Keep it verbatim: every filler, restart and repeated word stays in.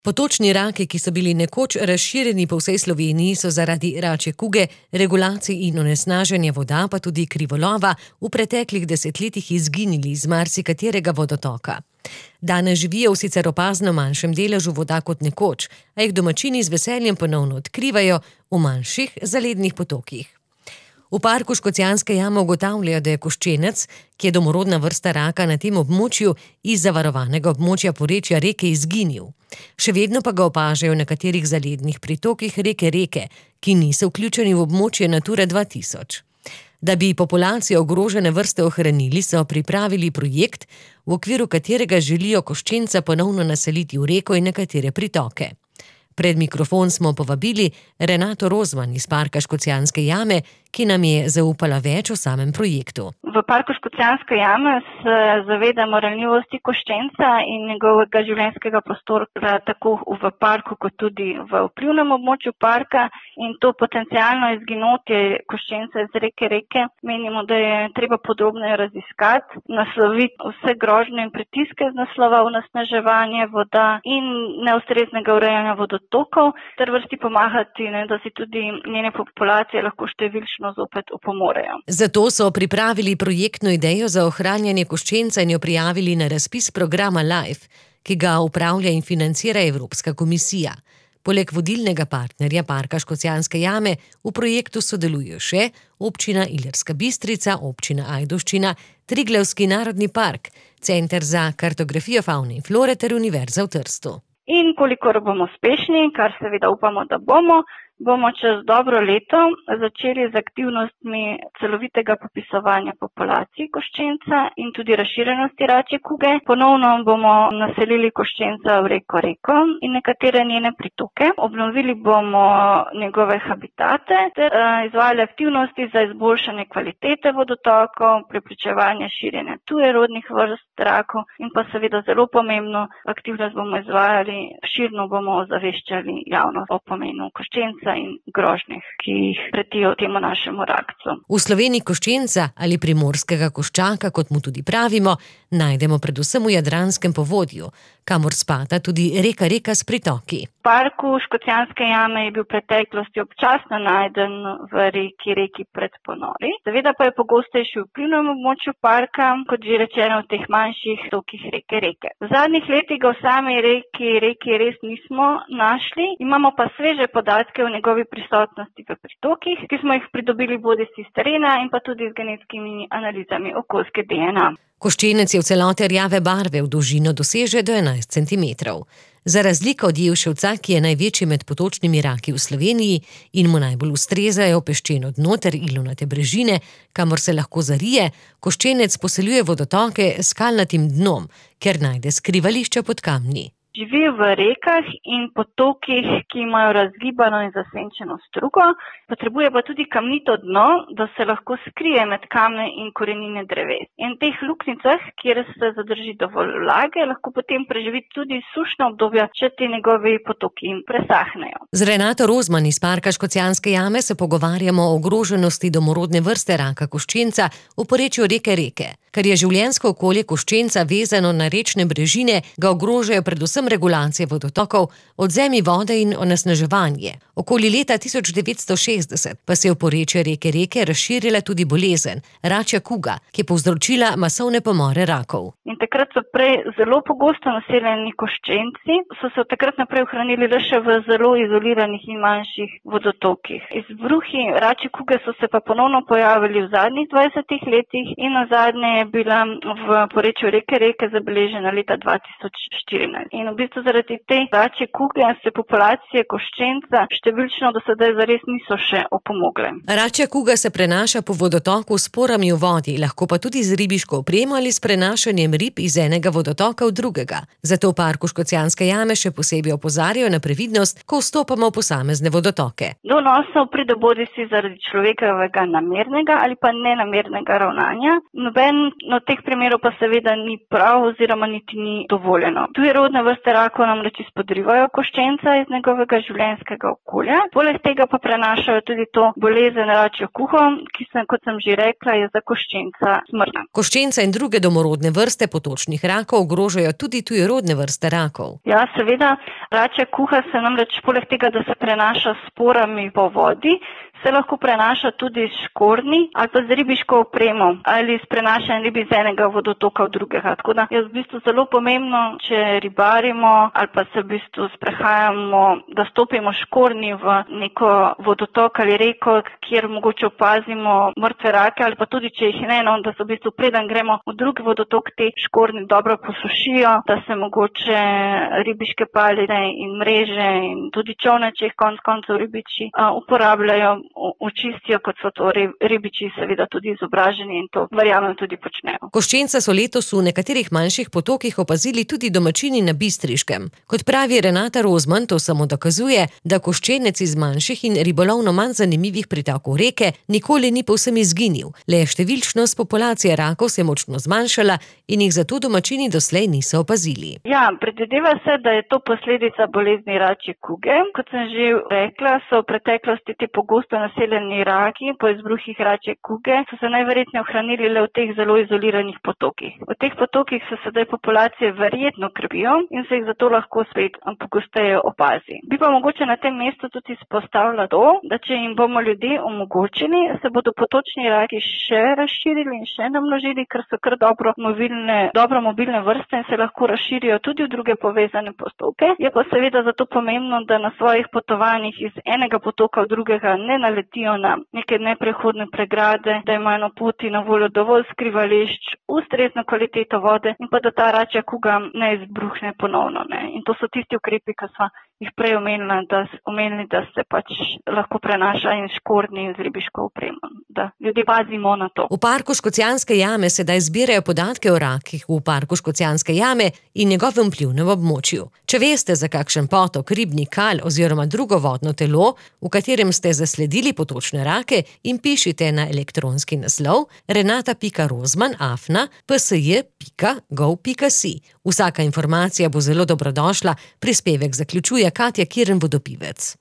Potočni raki, ki so bili nekoč razširjeni po vsej Sloveniji, so zaradi račje kuge, regulacij in onesnaženja voda, pa tudi krivolova, v preteklih desetletjih izginili iz marsikaterega vodotoka. Danes živijo v sicer opazno manjšem deležu voda kot nekoč, a jih domačini z veseljem ponovno odkrivajo v manjših zalednih potokih. V parku Škocjanske jame ugotavljajo, da je koščenec, ki je domorodna vrsta raka na tem območju, iz zavarovanega območja porečja reke izginil. Še vedno pa ga opažajo v nekaterih zalednih pritokih reke Reke, ki niso vključeni v območje Nature dva tisoč. Da bi populacijo ogrožene vrste ohranili, so pripravili projekt, v okviru katerega želijo koščenca ponovno naseliti v reko in nekatere pritoke. Pred mikrofon smo povabili Renato Rozman iz parka Škocjanske jame, ki nam je zaupala več o samem projektu. V parku Škocjanske jame se zavedamo ranljivosti koščenca in njegovega življenjskega prostora tako v parku kot tudi v vplivnem območju parka, in to potencialno izginotje koščenca iz reke Reke menimo, da je treba podrobneje raziskati, nasloviti vse grožnje in pritiske z naslova onesnaževanja voda in neustreznega urejanja vodotokov ter vrsti pomagati, ne, da si tudi njene populacije lahko številčno zopet opomorejo. Zato so pripravili projektno idejo za ohranjanje koščenca in jo prijavili na razpis programa LIFE, ki ga upravlja in financira Evropska komisija. Poleg vodilnega partnerja parka Škocjanske jame v projektu sodelujo še občina Ilirska Bistrica, občina Ajdovščina, Triglavski narodni park, Center za kartografijo favne in flore ter Univerza v Trstu. In kolikor bomo uspešni, kar seveda upamo, da bomo, bomo čez dobro leto začeli z aktivnostmi celovitega popisovanja populacij koščenca in tudi razširjenosti račje kuge. Ponovno bomo naselili koščenca v reko Reko in nekatere njene pritoke. Obnovili bomo njegove habitate ter uh, izvajali aktivnosti za izboljšanje kvalitete vodotokov, preprečevanje širjenja tujerodnih vrst rakov in pa seveda zelo pomembno aktivnost bomo izvajali, širno bomo ozaveščali javnost o pomenu koščenca in grožnjah, ki jih pretijo temu našemu rakcu. V Sloveniji koščenca ali primorskega koščaka, kot mu tudi pravimo, najdemo predvsem v Jadranskem povodju, kamor spada tudi reka Reka s pritoki. V parku Škocjanske jame je bil v preteklosti občasno najden v reki Reki pred ponori. Seveda pa je pogostejši v vplivnem območju parka, kot že rečeno v teh manjših tokih reke Reke. V zadnjih letih ga v sami reki Reki res nismo našli, imamo pa sveže podatke o njegovi prisotnosti v pritokih, ki smo jih pridobili bodisi s terena in pa tudi z genetskimi analizami okoljske D N A. Koščenec je v celoti rjave barve, v dolžino doseže do enajst centimetrov. Za razliko od jelševca, ki je največji med potočnimi raki v Sloveniji in mu najbolj ustrezajo peščeno dno ter ilovnate brežine, kamor se lahko zarije, koščenec poseljuje vodotoke s skalnatim dnom, ker najde skrivališče pod kamni. Živi v rekah in potokih, ki imajo razgibano in zasenčeno strugo, potrebuje pa tudi kamnito dno, da se lahko skrije med kamne in korenine dreves. In v teh luknjicah, kjer se zadrži dovolj vlage, lahko potem preživi tudi sušna obdobja, če ti njegovi potoki presahnejo. Z Renato Rozman iz parka Škocjanske jame se pogovarjamo o ogroženosti domorodne vrste raka koščenca v porečju reke Reke. Ker je življenjsko okolje koščenca vezano na rečne brežine, ga ogrožajo predvsem regulacije vodotokov, odzemi vode in onesnaževanje. Okoli leta tisoč devetsto šestdeset pa se je v porečje reke Reke razširila tudi bolezen, račja kuga, ki je povzročila masovne pomore rakov. In takrat so prej zelo pogosto naseljeni koščenci, so se od takrat naprej ohranili le še v zelo izoliranih in manjših vodotokih. Izbruhi račje kuge so se pa ponovno pojavili v zadnjih dvajsetih letih in nazadnje je bila v porečju reke Reke zabeležena leta dva tisoč štirinajst. In v bistvu zaradi te račje kuge se populacije koščenca številčno do sedaj zares niso še opomogle. Račja kuga se prenaša po vodotoku s porami v vodi, lahko pa tudi z ribiško opremo ali s prenašanjem rib iz enega vodotoka v drugega. Zato v parku Škocjanske jame še posebej opozarjajo na previdnost, ko vstopamo v posamezne vodotoke. Do vnosov pride bodisi zaradi človekovega namernega ali pa nenamernega ravnanja. Noben od teh primerov pa seveda ni prav oziroma niti ni dovoljeno. Tujerodne vrste vrste rakov namreč izpodrivajo koščenca iz njegovega življenjskega okolja. Poleg tega pa prenašajo tudi to bolezen račjo kuho, ki sem, kot sem že rekla, je za koščenca smrtna. Koščenca in druge domorodne vrste potočnih rakov ogrožajo tudi tujerodne vrste rakov. Ja, seveda, račja kuha se namreč poleg tega, da se prenaša s sporami po vodi, se lahko prenaša tudi s škornji ali pa z ribiško opremo ali s prenašanjem ribi z enega vodotoka v drugega. Tako da je v bistvu zelo pomembno, če ribarimo ali pa se v bistvu sprehajamo, da stopimo škornji v neko vodotok ali reko, kjer mogoče opazimo mrtve rake ali pa tudi, če jih ne, no, da se v bistvu preden gremo v drugi vodotok, te škornji dobro posušijo, da se mogoče ribiške palice in mreže in tudi čolne, če jih konec koncev ribiči uh, uporabljajo, očistijo, kot so to ribiči seveda tudi izobraženi in to verjamem tudi počnejo. Koščenca so letos v nekaterih manjših potokih opazili tudi domačini na Bistriškem. Kot pravi Renata Rozman, to samo dokazuje, da koščenec iz manjših in ribolovno manj zanimivih pritokov reke nikoli ni povsem izginil. Le številčnost populacije rakov se je močno zmanjšala in jih zato domačini doslej niso opazili. Ja, predvideva se, da je to posledica bolezni račje kuge. Kot sem že rekla, so v preteklosti te pogosto naseljeni raki po izbruhih račje kuge so se najverjetneje ohranili le v teh zelo izoliranih potokih. V teh potokih se sedaj populacije verjetno krepijo in se jih zato lahko spet pogosteje opazi. Bi pa mogoče na tem mestu tudi izpostavila to, da če jim bomo ljudje omogočili, se bodo potočni raki še razširili in še namnožili, ker so kar dobro mobilne, dobro mobilne vrste in se lahko razširijo tudi v druge povezane potoke. Je pa seveda zato pomembno, da na svojih potovanjih iz enega potoka v drugega ne naletijo na neke neprehodne pregrade, da imajo na poti na voljo dovolj skrivališč, ustrezno kvaliteto vode in pa da ta račja kuga ne izbruhne ponovno. Ne. In to so tisti ukrepi, ki smo jih prej omenili, da, omenili, da se pač lahko prenaša in škornji in z ribiško opremo. Da ljudje pazimo na to. V parku Škocjanske jame sedaj zbirajo podatke o rakih v parku Škocjanske jame in njegovem vplivnem območju. Če veste za kakšen potok, ribni kal oziroma drugo vodno telo, v katerem ste zasledili potočne rake, in pišite na elektronski naslov renata pika rozman afna p s j pika gov pika si. Vsaka informacija bo zelo dobrodošla, prispevek zaključuje Katja Kirn Vodopivec.